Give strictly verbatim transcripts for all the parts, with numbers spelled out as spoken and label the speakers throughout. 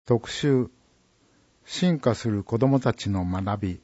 Speaker 1: 特集、進化する子どもたちの学び。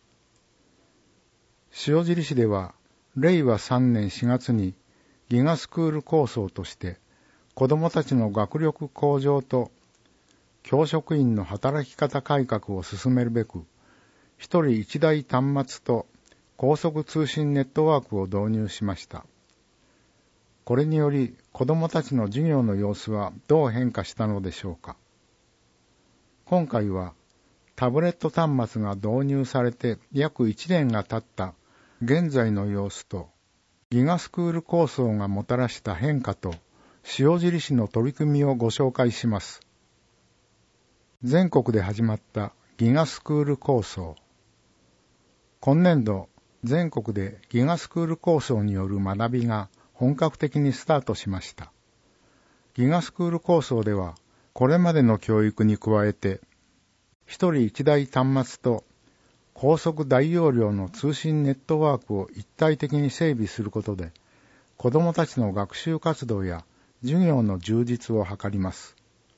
Speaker 1: 塩尻市では、れいわさんねんしがつにギガスクール構想として、子どもたちの学力向上と教職員の働き方改革を進めるべく、一人一台端末と高速通信ネットワークを導入しました。これにより、子どもたちの授業の様子はどう変化したのでしょうか。今回は、タブレット端末が導入されて約いちねんが経った現在の様子と、ギガスクール構想がもたらした変化と、塩尻市の取り組みをご紹介します。全国で始まったギガスクール構想。今年度、全国でギガスクール構想による学びが本格的にスタートしました。ギガスクール構想では、これまでの教育に加えて、一人一台端末と高速大容量の通信ネットワークを一体的に整備することで、子どもたちの学習活動や授業の充実を図ります。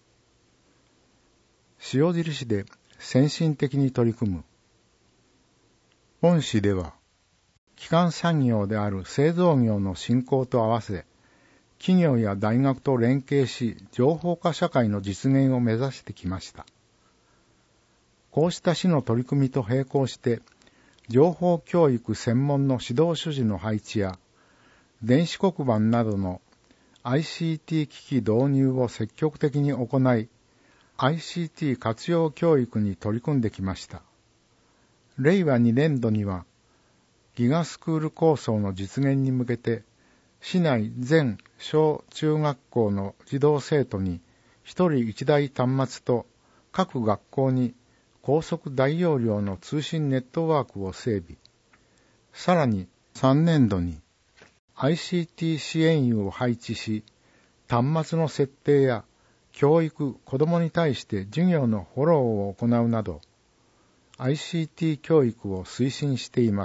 Speaker 1: 塩尻市で先進的に取り組む。本市では、基幹産業である製造業の振興と合わせ、企業や大学と連携し、情報化社会の実現を目指してきました。こうした市の取り組みと並行して、情報教育専門の指導主事の配置や、電子黒板などの アイシーティー 機器導入を積極的に行い、アイシーティー 活用教育に取り組んできました。れいわにねんどには、ギガスクール構想の実現に向けて、市内全小中学校の児童生徒に一人一台端末と各学校に高速大容量の通信ネットワークを整備。さらにさんねんどに アイシーティー 支援員を配置し、端末の設定や教育、子どもに対して授業のフォローを行うなど、アイシーティー 教育を推進しています。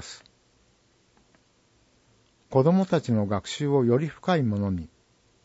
Speaker 1: 子どもたちの学習をより深いものに。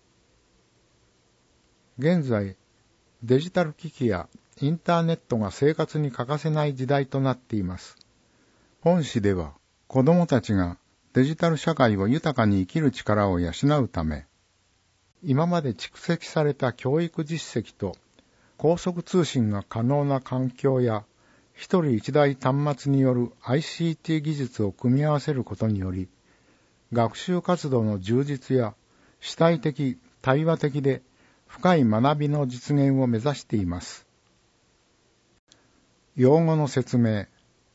Speaker 1: 現在、デジタル機器やインターネットが生活に欠かせない時代となっています。本市では、子どもたちがデジタル社会を豊かに生きる力を養うため、今まで蓄積された教育実績と高速通信が可能な環境や、一人一台端末による アイシーティー 技術を組み合わせることにより、学習活動の充実や主体的、対話的で深い学びの実現を目指しています。用語の説明。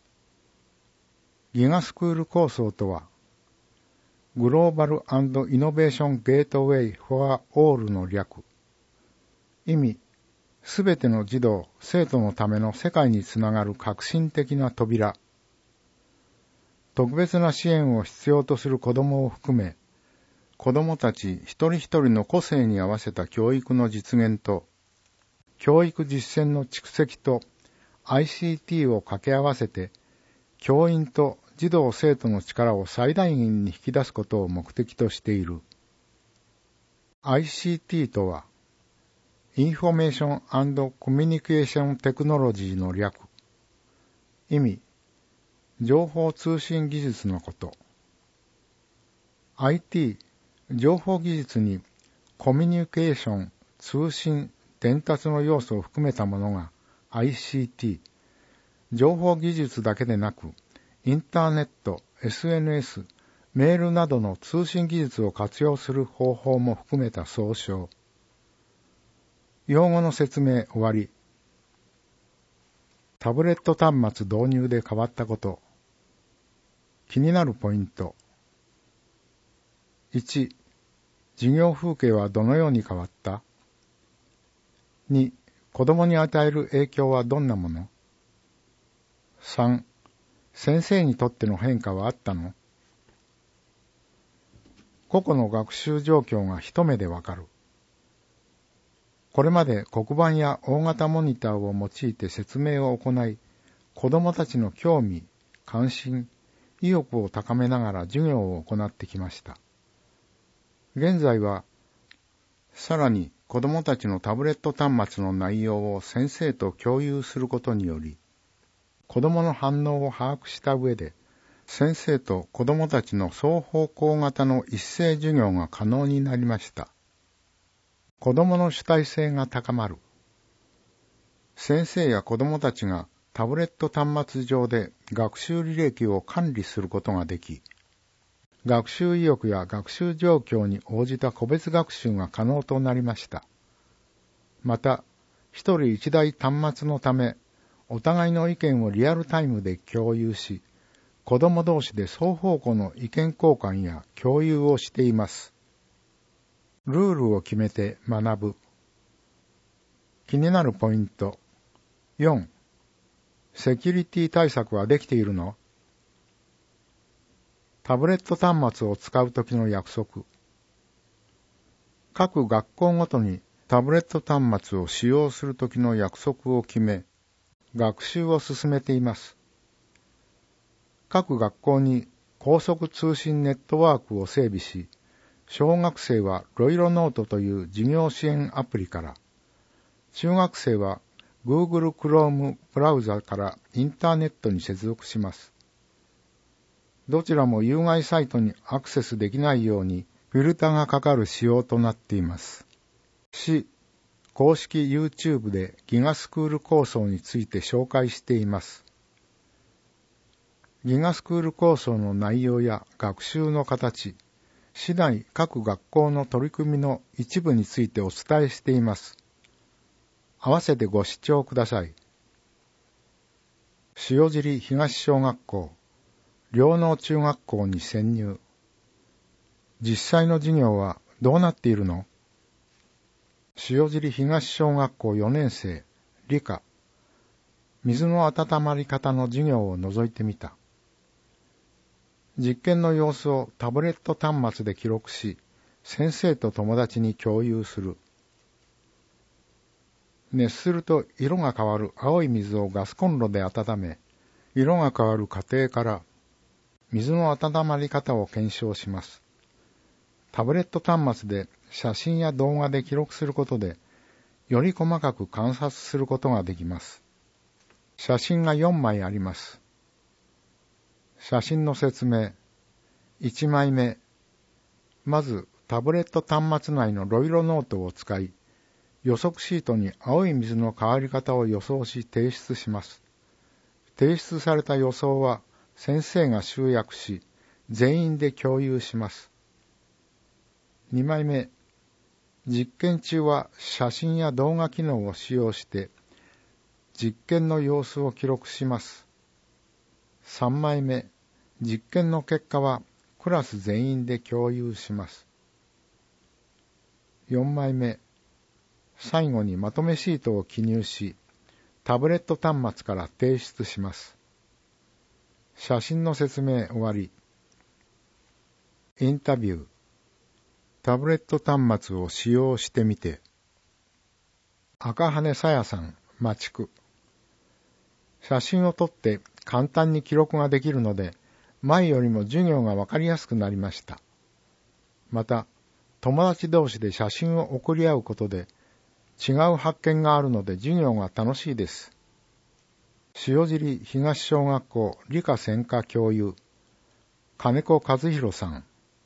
Speaker 1: ギガスクール構想とは、グローバル&イノベーションゲートウェイフォアオールの略。意味、すべての児童、生徒のための世界につながる革新的な扉。特別な支援を必要とする子どもを含め、子どもたち一人一人の個性に合わせた教育の実現と、教育実践の蓄積と アイシーティー を掛け合わせて、教員と児童生徒の力を最大限に引き出すことを目的としている。アイシーティー とは、インフォメーション&コミュニケーションテクノロジーの略。意味、情報通信技術のこと。アイティー、情報技術にコミュニケーション、通信、伝達の要素を含めたものが アイシーティー。情報技術だけでなく、インターネット、エスエヌエス、メールなどの通信技術を活用する方法も含めた総称。用語の説明終わり。タブレット端末導入で変わったこと。気になるポイント。いち、授業風景はどのように変わった？に、子供に与える影響はどんなもの？さん、先生にとっての変化はあったの？個々の学習状況が一目でわかる。これまで黒板や大型モニターを用いて説明を行い、子供たちの興味、関心、意欲を高めながら授業を行ってきました。現在は、さらに子供たちのタブレット端末の内容を先生と共有することにより、子供の反応を把握した上で、先生と子供たちの双方向型の一斉授業が可能になりました。子供の主体性が高まる。先生や子供たちがタブレット端末上で学習履歴を管理することができ、学習意欲や学習状況に応じた個別学習が可能となりました。また、一人一台端末のため、お互いの意見をリアルタイムで共有し、子供同士で双方向の意見交換や共有をしています。ルールを決めて学ぶ。気になるポイント。よん. セキュリティ対策はできているの？タブレット端末を使うときの約束。各学校ごとにタブレット端末を使用するときの約束を決め、学習を進めています。各学校に高速通信ネットワークを整備し、小学生はロイロノートという授業支援アプリから、中学生は Google Chrome ブラウザからインターネットに接続します。どちらも有害サイトにアクセスできないようにフィルターがかかる仕様となっています。市公式 YouTube でギガスクール構想について紹介しています。ギガスクール構想の内容や学習の形、市内各学校の取り組みの一部についてお伝えしています。合わせてご視聴ください。塩尻東小学校、両能中学校に潜入。実際の授業はどうなっているの？塩尻東小学校よねん生、理科。水の温まり方の授業を覗いてみた。実験の様子をタブレット端末で記録し、先生と友達に共有する。熱すると色が変わる青い水をガスコンロで温め、色が変わる過程から水の温まり方を検証します。タブレット端末で写真や動画で記録することで、より細かく観察することができます。写真がよんまいあります。写真の説明。いちまいめ。まず、タブレット端末内のロイロノートを使い、予測シートに青い水の変わり方を予想し提出します。提出された予想は先生が集約し、全員で共有します。にまいめ。実験中は写真や動画機能を使用して、実験の様子を記録します。さんまいめ。実験の結果はクラス全員で共有します。よんまいめ。最後にまとめシートを記入し、タブレット端末から提出します。写真の説明終わり。インタビュー。タブレット端末を使用してみて。赤羽さやさん、町区。写真を撮って簡単に記録ができるので、前よりも授業がわかりやすくなりました。また、友達同士で写真を送り合うことで、違う発見があるので授業が楽しいです。塩尻東小学校理科専科教諭、金子和弘さん。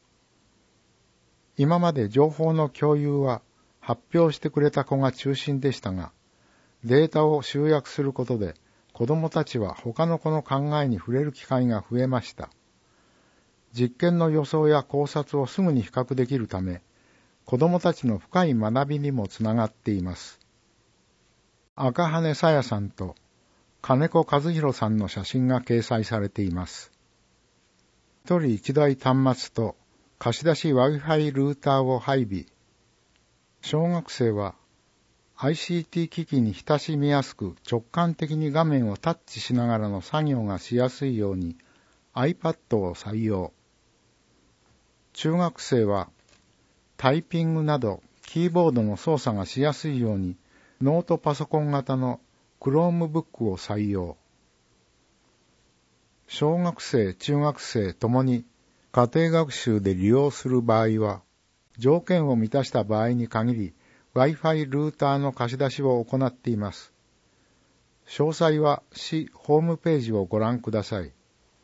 Speaker 1: 今まで情報の共有は発表してくれた子が中心でしたが、データを集約することで子どもたちは他の子の考えに触れる機会が増えました。実験の予想や考察をすぐに比較できるため、子どもたちの深い学びにもつながっています。赤羽さやさんと金子和弘さんの写真が掲載されています。一人一台端末と貸し出し Wi-Fi ルーターを配備。小学生は アイシーティー 機器に親しみやすく直感的に画面をタッチしながらの作業がしやすいように iPad を採用。中学生はタイピングなどキーボードの操作がしやすいようにノートパソコン型の Chromebook を採用。小学生、中学生ともに家庭学習で利用する場合は、条件を満たした場合に限り Wi-Fi ルーターの貸し出しを行っています。詳細は市ホームページをご覧ください。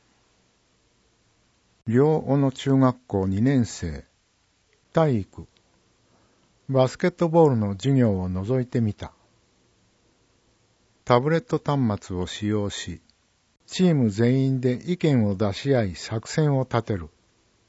Speaker 1: 両小野中学校にねん生、体育、バスケットボールの授業を覗いてみた。タブレット端末を使用し、チーム全員で意見を出し合い作戦を立てる。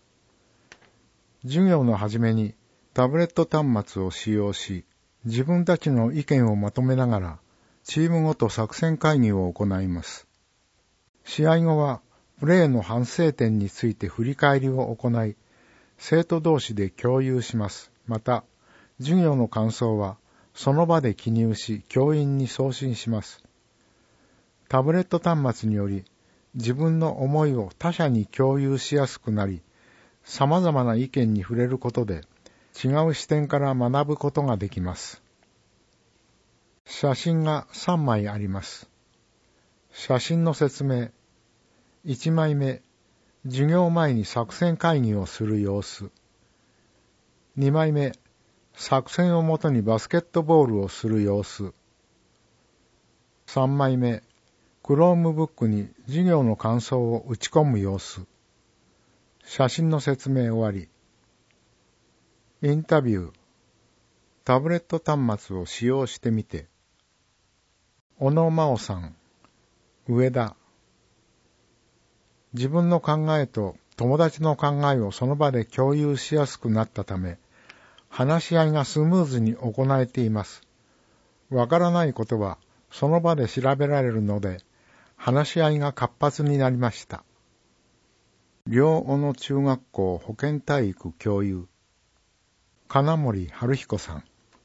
Speaker 1: 授業の初めにタブレット端末を使用し、自分たちの意見をまとめながら、チームごと作戦会議を行います。試合後は、プレーの反省点について振り返りを行い、生徒同士で共有します。また、授業の感想は、その場で記入し、教員に送信します。タブレット端末により、自分の思いを他者に共有しやすくなり、様々な意見に触れることで、違う視点から学ぶことができます。写真がさんまいあります。写真の説明。いちまいめ、授業前に作戦会議をする様子。にまいめ、作戦をもとにバスケットボールをする様子。さんまいめ、Chromebook に授業の感想を打ち込む様子。写真の説明終わり。インタビュー。タブレット端末を使用してみて。小野真央さん、上田。自分の考えと友達の考えをその場で共有しやすくなったため、話し合いがスムーズに行えています。わからないことはその場で調べられるので、話し合いが活発になりました。両小野中学校保健体育教諭、金森春彦さん。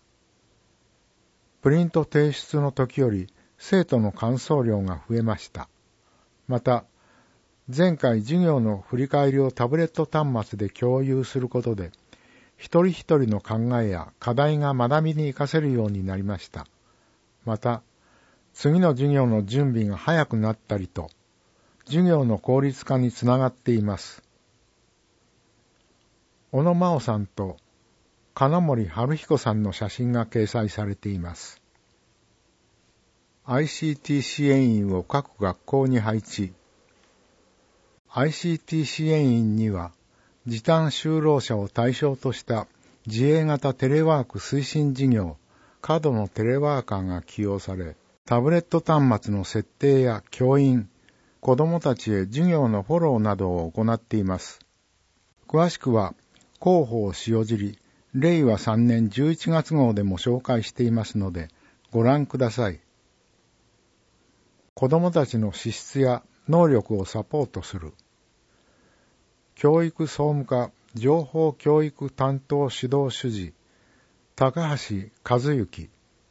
Speaker 1: プリント提出の時より生徒の感想量が増えました。また、前回授業の振り返りをタブレット端末で共有することで、一人一人の考えや課題が学びに活かせるようになりました。また、次の授業の準備が早くなったりと、授業の効率化につながっています。小野真央さんと金森春彦さんの写真が掲載されています。アイシーティー 支援員を各学校に配置。アイシーティー 支援員には、時短就労者を対象とした自営型テレワーク推進事業、過度のテレワーカーが起用され、タブレット端末の設定や教員、子どもたちへ授業のフォローなどを行っています。詳しくは、広報塩尻、れいわさんねんじゅういちがつ号でも紹介していますので、ご覧ください。子どもたちの資質や能力をサポートする。教育総務課情報教育担当指導主事、高橋和幸。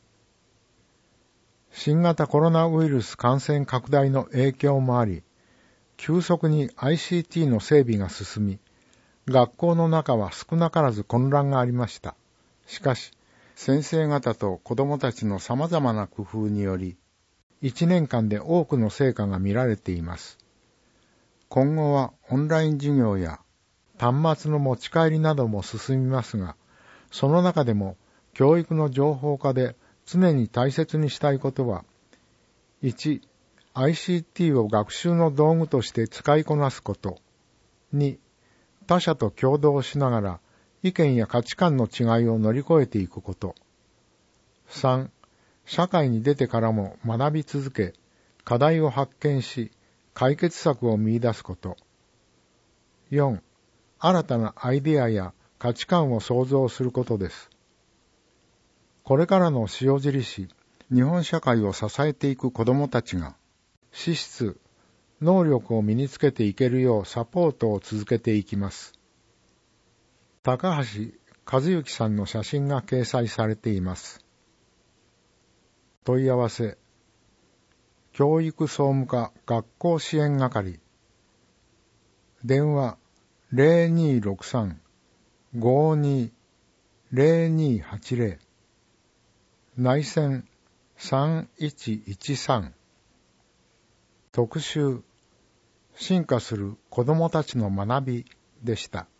Speaker 1: 新型コロナウイルス感染拡大の影響もあり、急速に アイシーティー の整備が進み、学校の中は少なからず混乱がありました。しかし、先生方と子どもたちの様々な工夫により、いちねんかんで多くの成果が見られています。今後はオンライン授業や端末の持ち帰りなども進みますが、その中でも教育の情報化で常に大切にしたいことは、いち、アイシーティー を学習の道具として使いこなすこと。に、他者と協働しながら意見や価値観の違いを乗り越えていくこと。さん、社会に出てからも学び続け、課題を発見し、解決策を見出すこと。よん、新たなアイデアや価値観を創造することです。これからの塩尻市、日本社会を支えていく子どもたちが、資質、能力を身につけていけるようサポートを続けていきます。高橋和幸さんの写真が掲載されています。問い合わせ、教育総務課学校支援係、電話 ゼロにーろくさん ごーにー ゼロにーはちゼロ、内線さんいちいちさん、特集、進化する子どもたちの学びでした。